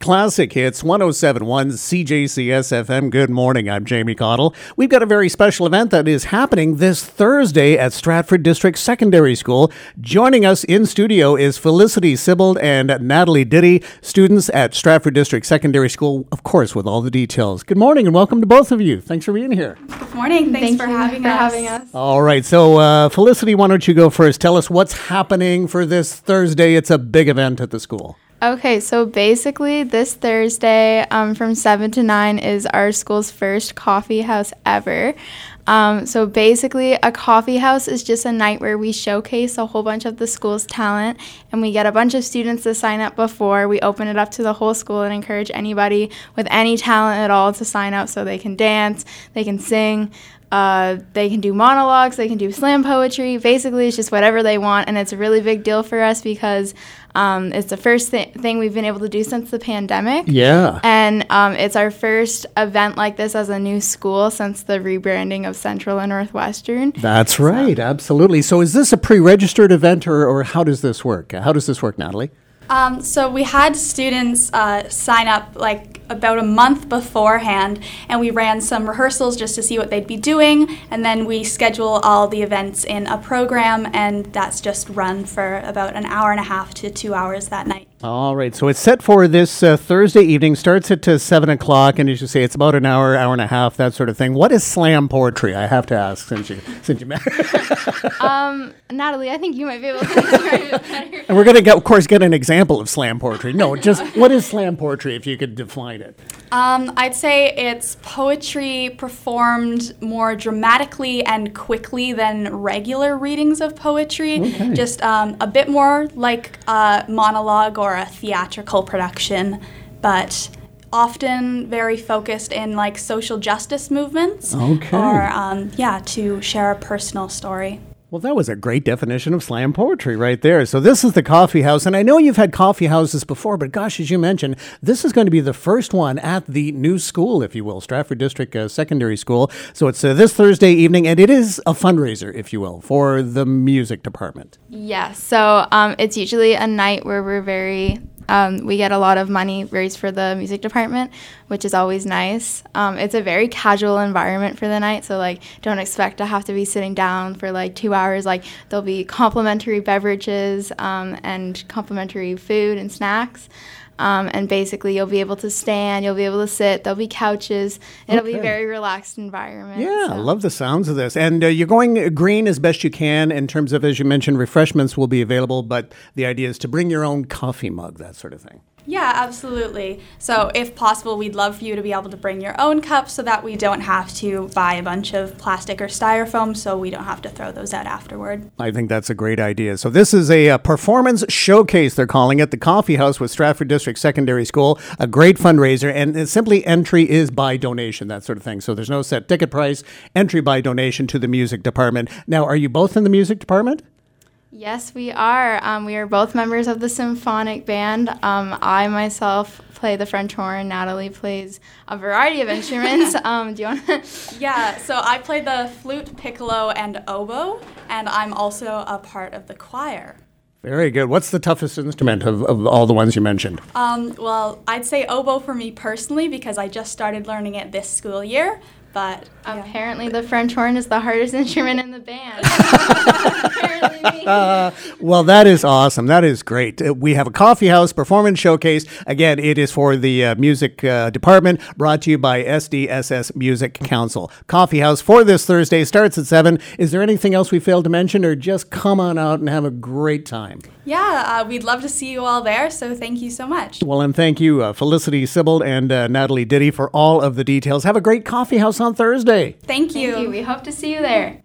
Classic Hits 107.1 CJCS FM. Good morning. I'm Jamie Cottle. We've got a very special event that is happening this Thursday at Stratford District Secondary School. Joining us in studio is Felicity Sibbald and Natalie Diddy, students at Stratford District Secondary School, of course, with all the details. Good morning and welcome to both of you. Thanks for being here. Good morning. Thanks for having us. All right. So, Felicity, why don't you go first? Tell us what's happening for this Thursday. It's a big event at the school. Okay, so basically this Thursday from 7 to 9 is our school's first coffee house ever. So basically a coffee house is just a night where we showcase a whole bunch of the school's talent, and we get a bunch of students to sign up before. We open it up to the whole school and encourage anybody with any talent at all to sign up, so they can dance, they can sing, they can do monologues, they can do slam poetry. Basically, it's just whatever they want, and it's a really big deal for us because it's the first thing we've been able to do since the pandemic. Yeah. And it's our first event like this as a new school since the rebranding of Central and Northwestern. That's right. Absolutely. So is this a pre-registered event or how does this work? How does this work, Natalie? So we had students sign up about a month beforehand, and we ran some rehearsals just to see what they'd be doing, and then we schedule all the events in a program, and that's just run for about an hour and a half to 2 hours that night. All right. So it's set for this Thursday evening, starts at 7 o'clock, and as you say, it's about an hour, hour and a half, that sort of thing. What is slam poetry? I have to ask since you met. Natalie, I think you might be able to describe it better. And we're going to, of course, get an example of slam poetry. No, just what is slam poetry, if you could define it? I'd say it's poetry performed more dramatically and quickly than regular readings of poetry. Okay. Just a bit more like a monologue or a theatrical production, but often very focused in social justice movements. Okay. Or to share a personal story. Well, that was a great definition of slam poetry right there. So this is the coffee house, and I know you've had coffee houses before, but gosh, as you mentioned, this is going to be the first one at the new school, if you will, Stratford District Secondary School. So it's this Thursday evening, and it is a fundraiser, if you will, for the music department. Yeah, so it's usually a night where we're we get a lot of money raised for the music department, which is always nice. It's a very casual environment for the night, so don't expect to have to be sitting down for 2 hours. There'll be complimentary beverages and complimentary food and snacks. And basically you'll be able to stand, you'll be able to sit, there'll be couches. It'll be a very relaxed environment. Yeah, I love the sounds of this. And you're going green as best you can in terms of, as you mentioned, refreshments will be available, but the idea is to bring your own coffee mug, that sort of thing. Yeah, absolutely. So if possible, we'd love for you to be able to bring your own cups so that we don't have to buy a bunch of plastic or styrofoam, so we don't have to throw those out afterward. I think that's a great idea. So this is a performance showcase, they're calling it, the Coffee House with Stratford District Secondary School, a great fundraiser, and simply entry is by donation, that sort of thing. So there's no set ticket price, entry by donation to the music department. Now, are you both in the music department? Yes, we are. We are both members of the symphonic band. I myself play the French horn. Natalie plays a variety of instruments. Do you want to? Yeah, so I play the flute, piccolo, and oboe, and I'm also a part of the choir. Very good. What's the toughest instrument of all the ones you mentioned? Well, I'd say oboe for me personally because I just started learning it this school year. But apparently the French horn is the hardest instrument in the band. Well, that is awesome. That is great. We have a coffee house performance showcase. Again, it is for the music department, brought to you by SDSS Music Council. Coffee house for this Thursday starts at 7. Is there anything else we failed to mention, or just come on out and have a great time? Yeah, we'd love to see you all there, so thank you so much. Well, and thank you, Felicity Sibbald and Natalie Diddy, for all of the details. Have a great coffee house on Thursday. Thank you. We hope to see you there.